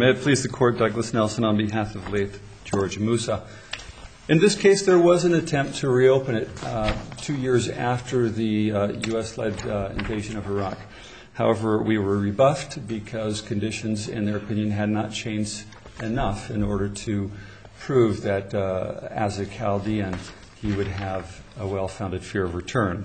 May it please the Court, Douglas Nelson on behalf of late George Musa. In this case, there was an attempt to reopen it 2 years after the U.S.-led invasion of Iraq. However, we were rebuffed because conditions, in their opinion, had not changed enough in order to prove that as a Chaldean, he would have a well-founded fear of return.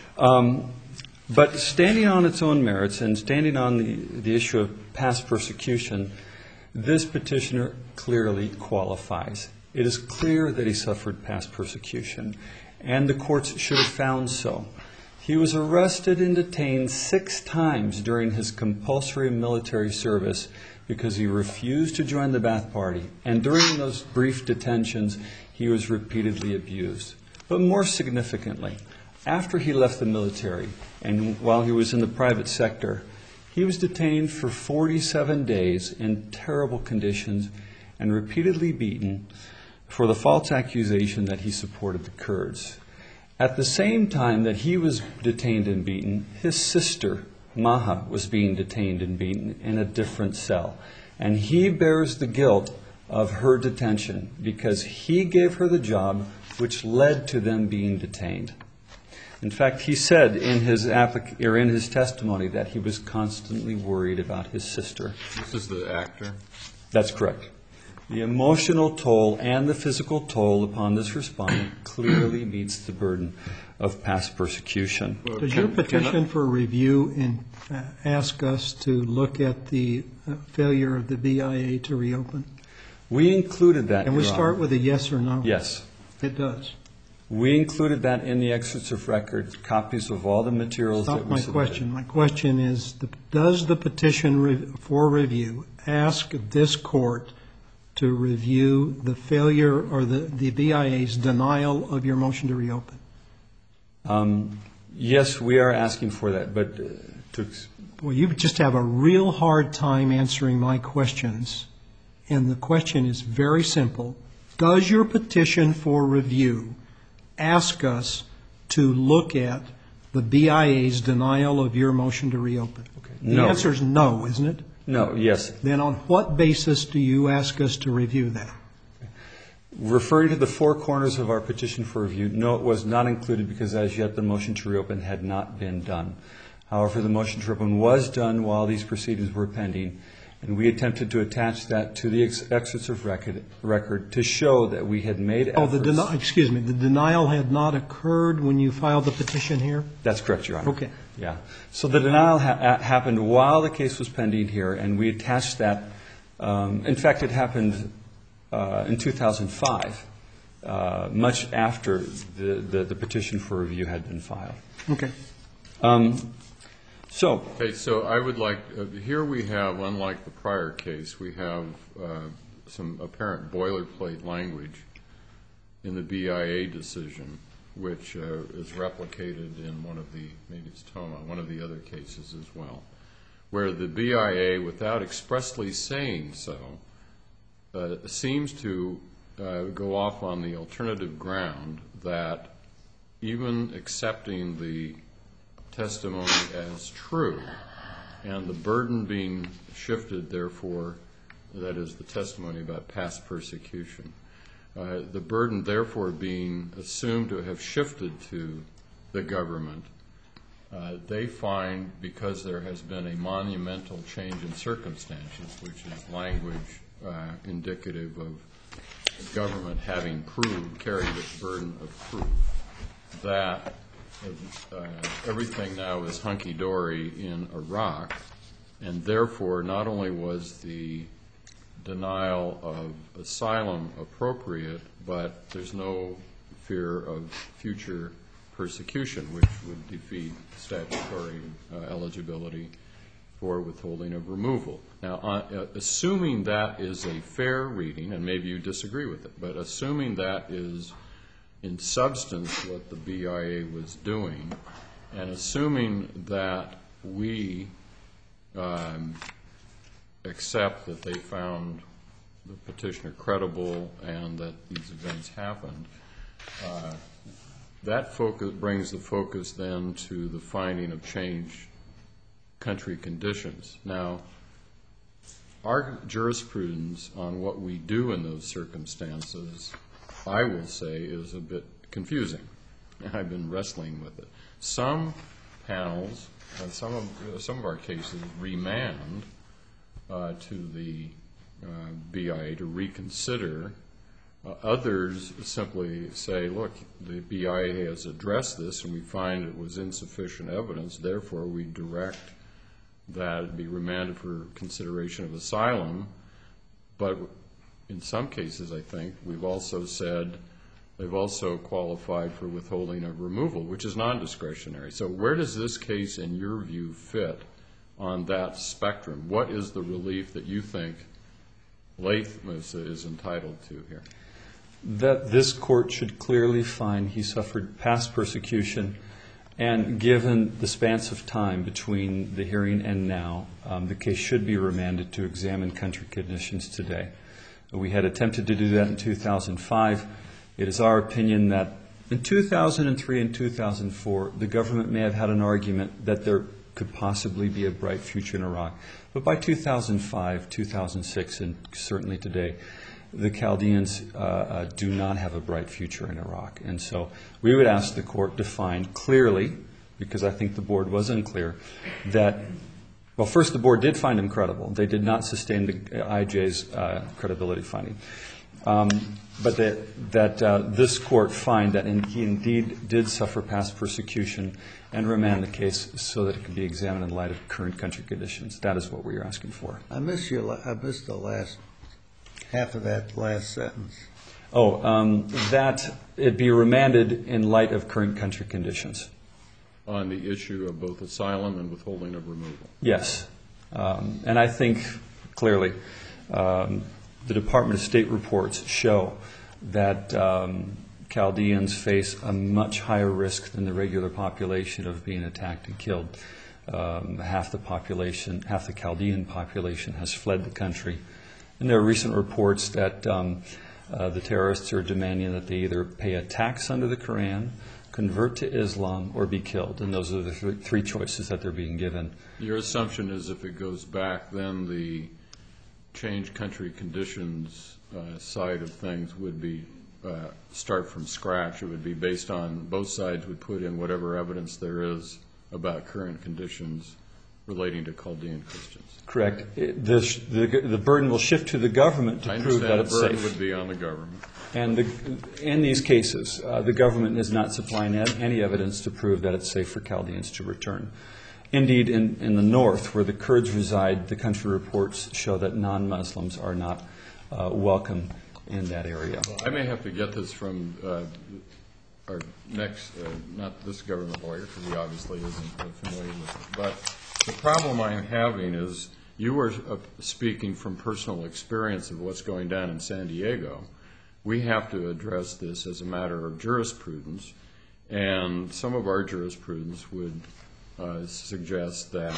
But standing on its own merits and standing on the issue of past persecution, this petitioner clearly qualifies. It is clear that he suffered past persecution, and the courts should have found so. He was arrested and detained 6 times during his compulsory military service because he refused to join the Ba'ath Party, and during those brief detentions, he was repeatedly abused. But more significantly, after he left the military and while he was in the private sector, he was detained for 47 days in terrible conditions and repeatedly beaten for the false accusation that he supported the Kurds. At the same time that he was detained and beaten, his sister, Maha, was being detained and beaten in a different cell. And he bears the guilt of her detention because he gave her the job which led to them being detained. In fact, he said in his testimony that he was constantly worried about his sister. This is the actor? That's correct. The emotional toll and the physical toll upon this respondent clearly meets the burden of past persecution. Does your petition for review ask us to look at the failure of the BIA to reopen? We included that. Can we start with a yes or no? Yes. It does. We included that in the excerpts of record, copies of all the materials that we submitted. My question is, does the petition for review ask this court to review the failure or the BIA's denial of your motion to reopen? Yes, we are asking for that, but Well, you just have a real hard time answering my questions, and the question is very simple. Does your petition for review ask us to look at the BIA's denial of your motion to reopen? Okay. The No. answer is no, isn't it? No, yes. Then on what basis do you ask us to review that? Referring to the 4 corners of our petition for review, no, it was not included because as yet the motion to reopen had not been done. However, the motion to reopen was done while these proceedings were pending, and we attempted to attach that to the excerpts of record to show that we had made efforts. The denial had not occurred when you filed the petition here? That's correct, Your Honor. Okay. Yeah. So the denial happened while the case was pending here, and we attached that. In fact, it happened in 2005, much after the petition for review had been filed. Okay. So I would like, here we have, unlike the prior case, we have some apparent boilerplate language in the BIA decision, which is replicated in one of the, maybe it's Toma, one of the other cases as well, where the BIA, without expressly saying so, seems to go off on the alternative ground that even accepting the testimony as true and the burden being shifted, therefore, that is the testimony about past persecution, the burden therefore being assumed to have shifted to the government, they find, because there has been a monumental change in circumstances, which is language indicative of the government having carried its burden of proof, that everything now is hunky-dory in Iraq, and therefore not only was the denial of asylum appropriate, but there's no fear of future persecution, which would defeat statutory eligibility for withholding of removal. Now, assuming that is a fair reading, and maybe you disagree with it, but assuming that is in substance what the BIA was doing, and assuming that we accept that they found the petitioner credible and that these events happened, that brings the focus then to the finding of changed country conditions. Now, our jurisprudence on what we do in those circumstances, I will say, is a bit confusing. I've been wrestling with it. Some panels, some of our cases remand to the BIA to reconsider. Others simply say, look, the BIA has addressed this and we find it was insufficient evidence, therefore we direct that it be remanded for consideration of asylum. But in some cases, I think, we've also said they've also qualified for withholding of removal, which is non-discretionary. So where does this case, in your view, fit on that spectrum? What is the relief that you think Laith Moussa is entitled to here? That this court should clearly find he suffered past persecution, and given the span of time between the hearing and now, the case should be remanded to examine country conditions today. We had attempted to do that in 2005. It is our opinion that in 2003 and 2004, the government may have had an argument that there could possibly be a bright future in Iraq. But by 2005, 2006, and certainly today, the Chaldeans do not have a bright future in Iraq. And so we would ask the court to find clearly, because I think the board was unclear, that, well, first the board did find him credible. They did not sustain the IJ's credibility finding. But that this court find that he indeed did suffer past persecution and remand the case so that it can be examined in light of current country conditions. That is what we are asking for. I missed the last half of that last sentence. That it be remanded in light of current country conditions. On the issue of both asylum and withholding of removal. Yes. And I think clearly the Department of State reports show that Chaldeans face a much higher risk than the regular population of being attacked and killed. Half the Chaldean population has fled the country. And there are recent reports that the terrorists are demanding that they either pay a tax under the Quran, convert to Islam, or be killed. And those are the three choices that they're being given. Your assumption is if it goes back, then the change country conditions side of things would be start from scratch. It would be based on both sides would put in whatever evidence there is about current conditions relating to Chaldean Christians. Correct. The burden will shift to the government to prove that it's safe. I understand the burden would be on the government. And in these cases, the government is not supplying any evidence to prove that it's safe for Chaldeans to return. Indeed, in the north, where the Kurds reside, the country reports show that non-Muslims are not welcome in that area. Well, I may have to get this from our next, not this government lawyer, because he obviously isn't familiar with it. But the problem I'm having is you were speaking from personal experience of what's going down in San Diego. We have to address this as a matter of jurisprudence, and some of our jurisprudence would suggest that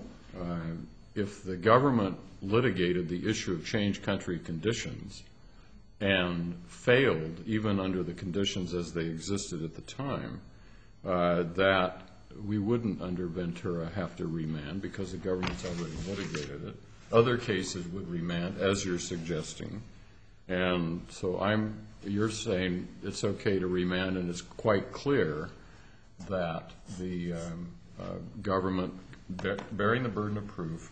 if the government litigated the issue of change country conditions and failed, even under the conditions as they existed at the time, that we wouldn't under Ventura have to remand because the government's already litigated it. Other cases would remand, as you're suggesting. And so you're saying it's okay to remand, and it's quite clear that the government, bearing the burden of proof,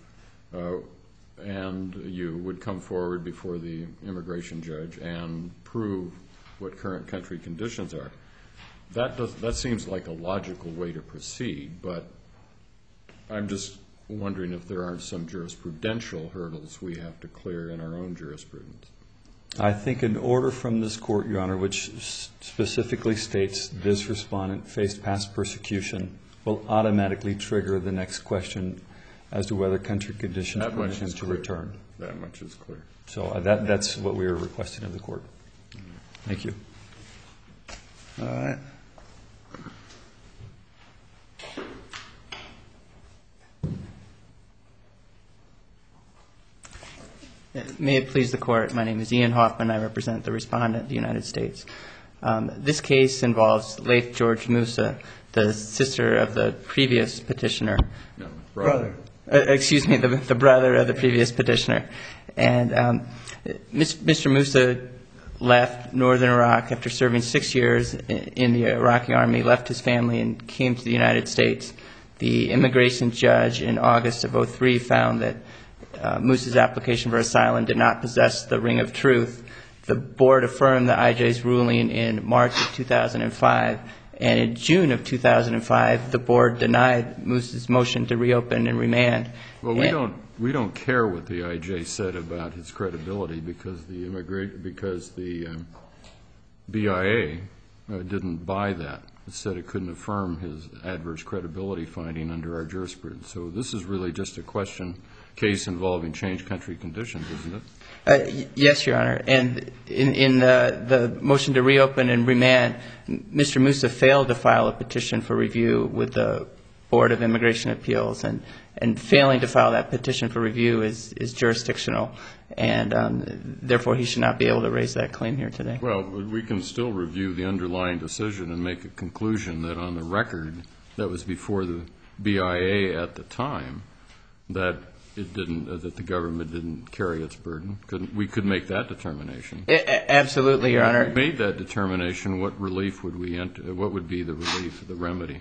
and you would come forward before the immigration judge and prove what current country conditions are. That seems like a logical way to proceed, but I'm just wondering if there aren't some jurisprudential hurdles we have to clear in our own jurisprudence. I think an order from this court, Your Honor, which specifically states this respondent faced past persecution will automatically trigger the next question as to whether country conditions permit him to return. That much is clear. So that's what we are requesting of the court. Thank you. All right. May it please the Court, my name is Ian Hoffman. I represent the respondent, the United States. This case involves Laith George Moussa, the sister of the previous petitioner. No, brother. excuse me, the brother of the previous petitioner. And Mr. Musa left northern Iraq after serving 6 years in the Iraqi army, left his family, and came to the United States. The immigration judge in August of 2003 found that Musa's application for asylum did not possess the ring of truth. The board affirmed the IJ's ruling in March of 2005, and in June of 2005, the board denied Musa's motion to reopen and remand. Well, we don't care what the IJ said about his credibility because the BIA didn't buy that. It said it couldn't affirm his adverse credibility finding under our jurisprudence. So this is really just a case involving changed country conditions, isn't it? Yes, Your Honor. And in the motion to reopen and remand, Mr. Musa failed to file a petition for review with the Board of Immigration Appeals, and failing to file that petition for review is jurisdictional, and therefore he should not be able to raise that claim here today. Well, we can still review the underlying decision and make a conclusion that on the record that was before the BIA at the time that that the government didn't carry its burden. We could make that determination. Absolutely, Your Honor. If we made that determination, what relief would we enter? What would be the relief, the remedy?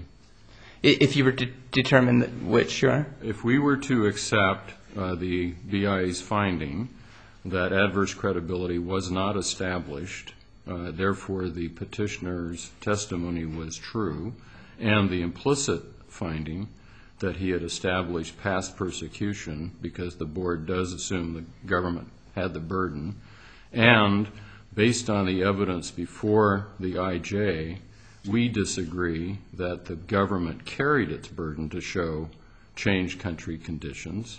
If you were to determine which, Your Honor? If we were to accept the BIA's finding that adverse credibility was not established, therefore the petitioner's testimony was true, and the implicit finding that he had established past persecution because the board does assume the government had the burden, and based on the evidence before the IJ, we disagree that the government carried its burden to show changed country conditions,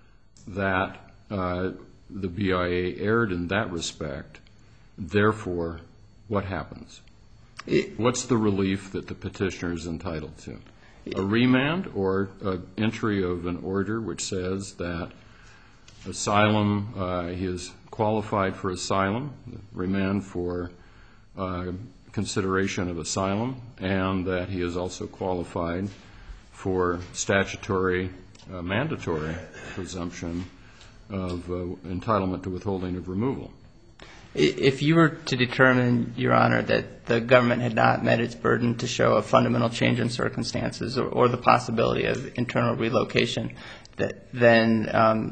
that the BIA erred in that respect. Therefore, what happens? What's the relief that the petitioner is entitled to? A remand or an entry of an order which says that asylum, he is qualified for asylum, remand for consideration of asylum, and that he is also qualified for statutory, mandatory presumption of entitlement to withholding of removal. If you were to determine, Your Honor, that the government had not met its burden to show a fundamental change in circumstances or the possibility of internal relocation, then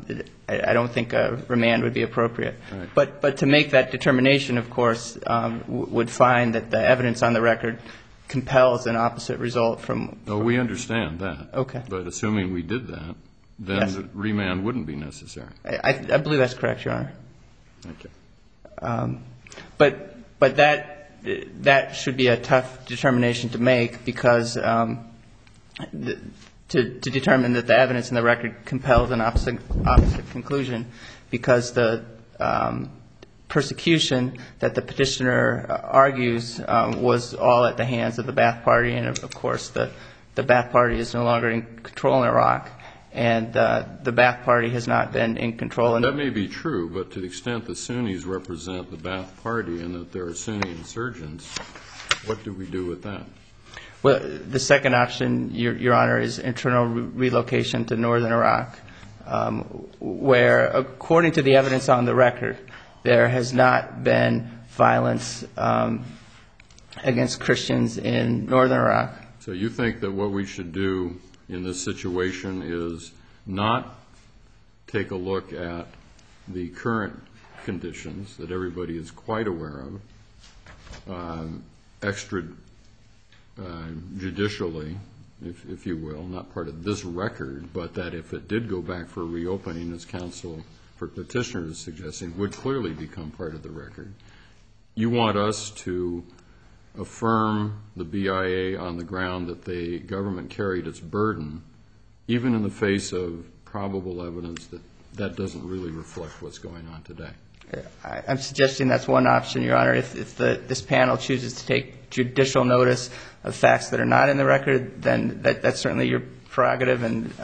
I don't think a remand would be appropriate. Right. But to make that determination, of course, would find that the evidence on the record compels an opposite result from... Oh, we understand that. Okay. But assuming we did that, then Yes. the remand wouldn't be necessary. I believe that's correct, Your Honor. Okay. But that should be a tough determination to make because to determine that the evidence in the record compels an opposite conclusion, because the persecution that the petitioner argues was all at the hands of the Ba'ath Party, and of course the Ba'ath Party is no longer in control in Iraq, and the Ba'ath Party has not been in control. That may be true, but to the extent that Sunnis represent the Ba'ath Party and that there are Sunni insurgents, what do we do with that? Well, the second option, Your Honor, is internal relocation to northern Iraq, where, according to the evidence on the record, there has not been violence against Christians in northern Iraq. So you think that what we should do in this situation is not take a look at the current conditions that everybody is quite aware of, extrajudicially, if you will, not part of this record, but that if it did go back for reopening, as counsel for petitioner is suggesting, would clearly become part of the record. You want us to affirm the BIA on the ground that the government carried its burden, even in the face of probable evidence that that doesn't really reflect what's going on today. I'm suggesting that's one option, Your Honor. If this panel chooses to take judicial notice of facts that are not in the record, then that's certainly your prerogative, and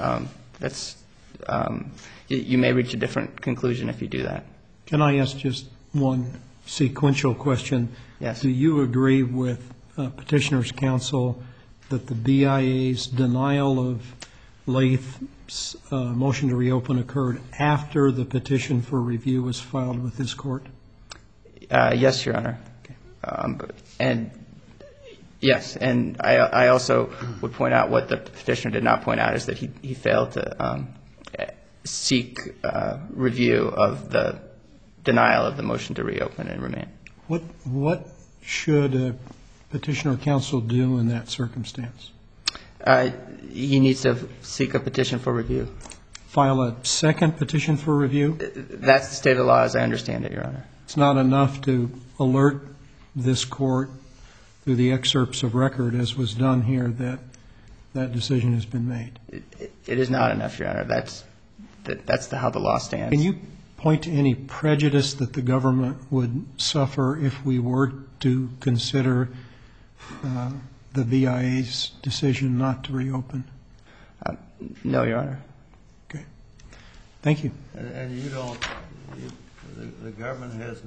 you may reach a different conclusion if you do that. Can I ask just one sequential question? Yes. Do you agree with Petitioner's counsel that the BIA's denial of Lath's motion to reopen occurred after the petition for review was filed with this court? Yes, Your Honor. And yes, and I also would point out what the petitioner did not point out is that he failed to seek review of the denial of the motion to reopen and remand. What should a petitioner counsel do in that circumstance? He needs to seek a petition for review. File a second petition for review? That's the state of the law as I understand it, Your Honor. It's not enough to alert this court through the excerpts of record, as was done here, that that decision has been made. It is not enough, Your Honor. That's how the law stands. Can you point to any prejudice that the government would suffer if we were to consider the BIA's decision not to reopen? No, Your Honor. Okay. Thank you. And you don't, the government has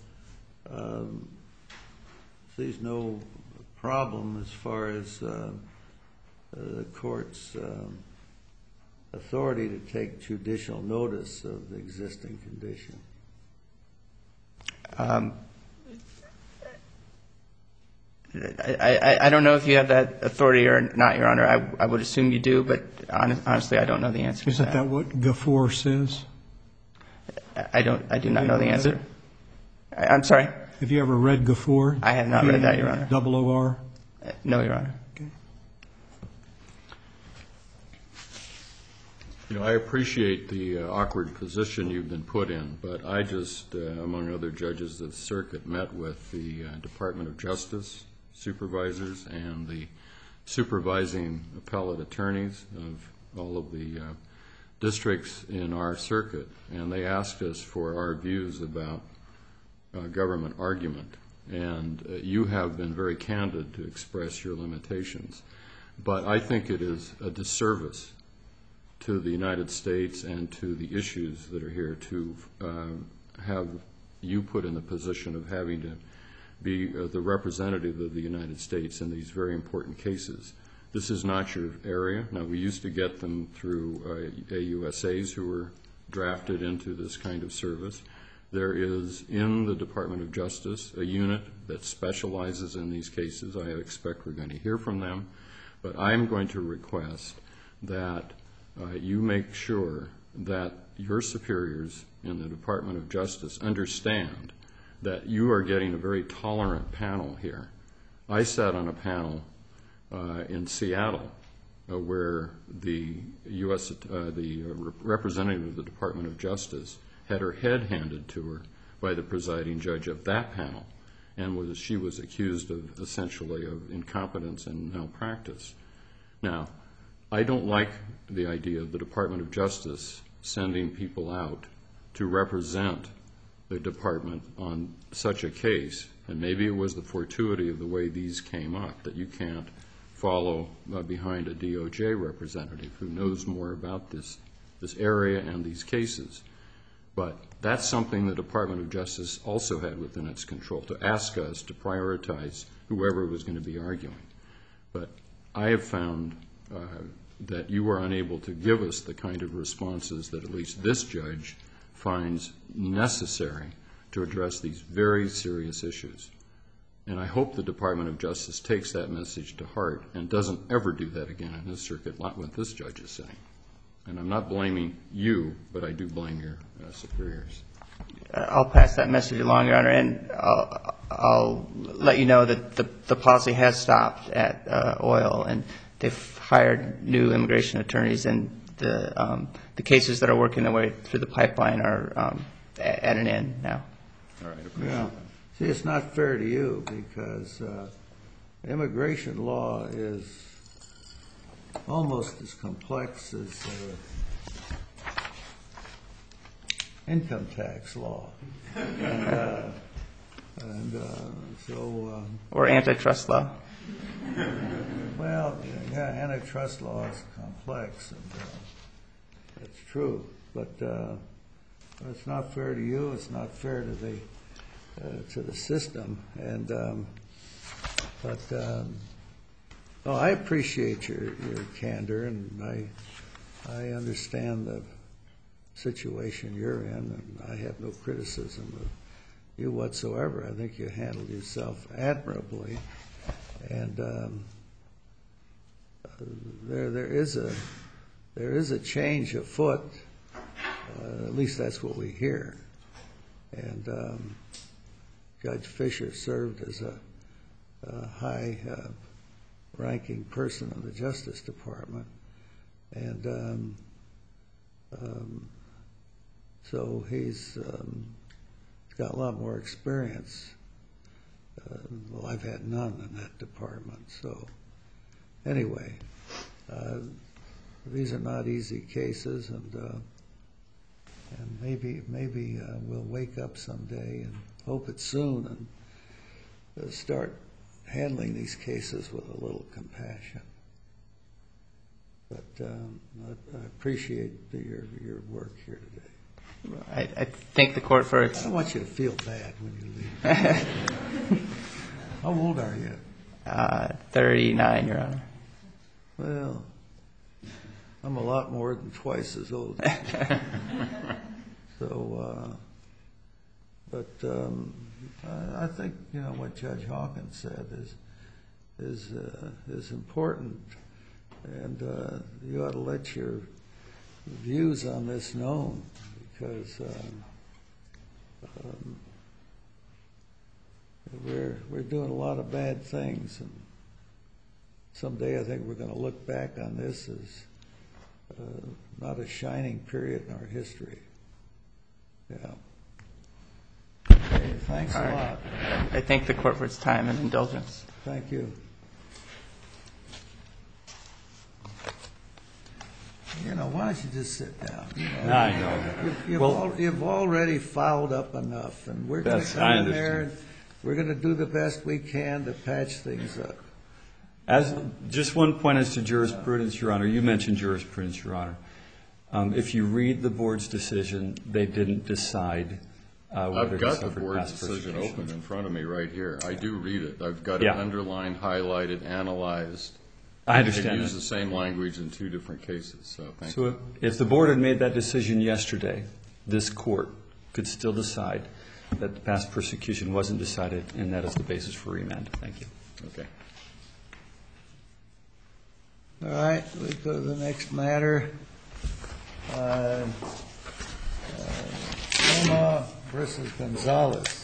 sees no problem as far as the court's authority to take judicial notice of the existing condition. I don't know if you have that authority or not, Your Honor. I would assume you do, but honestly, I don't know the answer to that. Isn't that what Gafoor says? I do not know the answer. I'm sorry? Have you ever read Gafoor? I have not read that, Your Honor. GAFOR? No, Your Honor. Okay. You know, I appreciate the awkward position you've been put in, but I just, among other judges of the circuit, met with the Department of Justice supervisors and the supervising appellate attorneys of all of the districts in our circuit, and they asked us for our views about government argument. And you have been very candid to express your limitations. But I think it is a disservice to the United States and to the issues that are here to have you put in the position of having to be the representative of the United States in these very important cases. This is not your area. Now, we used to get them through AUSAs who were drafted into this kind of service. There is, in the Department of Justice, a unit that specializes in these cases. I expect we're going to hear from them. But I'm going to request that you make sure that your superiors in the Department of Justice understand that you are getting a very tolerant panel here. I sat on a panel in Seattle where the representative of the Department of Justice had her head handed to her by the presiding judge of that panel, and she was accused of essentially of incompetence and malpractice. Now, I don't like the idea of the Department of Justice sending people out to represent the department on such a case, and maybe it was the fortuity of the way these came up that you can't follow behind a DOJ representative who knows more about this area and these cases. But that's something the Department of Justice also had within its control, to ask us to prioritize whoever was going to be arguing. But I have found that you are unable to give us the kind of responses that at least this judge finds necessary to address these very serious issues. And I hope the Department of Justice takes that message to heart and doesn't ever do that again in this circuit, not what this judge is saying. And I'm not blaming you, but I do blame your superiors. I'll pass that message along, Your Honor, and I'll let you know that the policy has stopped at oil, and they've hired new immigration attorneys, and the cases that are working their way through the pipeline are at an end now. All right. Yeah. See, it's not fair to you because immigration law is almost as complex as income tax law. Or antitrust law. Well, yeah, antitrust law is complex, and that's true. But it's not fair to you. It's not fair to the system. And I appreciate your candor, and I understand the situation you're in, and I have no criticism of you whatsoever. I think you handled yourself admirably, and there is a change afoot. At least that's what we hear. And Judge Fisher served as a high-ranking person in the Justice Department, and so he's got a lot more experience. Well, I've had none in that department. So anyway, these are not easy cases, and maybe we'll wake up someday, and hope it's soon, and start handling these cases with a little compassion. But I appreciate your work here today. I thank the court for I its don't want you to feel bad when you leave. How old are you? 39, Your Honor. Well, I'm a lot more than twice as old. So, but I think what Judge Hawkins said is important, and you ought to let your views on this known, because we're doing a lot of bad things, and someday I think we're going to look back on this as not a shining period in our history. Yeah. Okay, thanks a lot. I thank the court for its time and indulgence. Thank you. Why don't you just sit down? I know. You've already fouled up enough, and we're going to come in there and we're going to do the best we can to patch things up. Just one point as to jurisprudence, Your Honor. You mentioned jurisprudence, Your Honor. If you read the board's decision, they didn't decide whether I've he got the suffered board's past decision persecution. open in front of me right here. I do read it. I've got it underlined, highlighted, analyzed. I understand They that. use the same language in two different cases, so thank you. So if the board had made that decision yesterday, this court could still decide that the past persecution wasn't decided, and that is the basis for remand. Thank you. Okay. All right, we go to the next matter. Loma versus Gonzalez.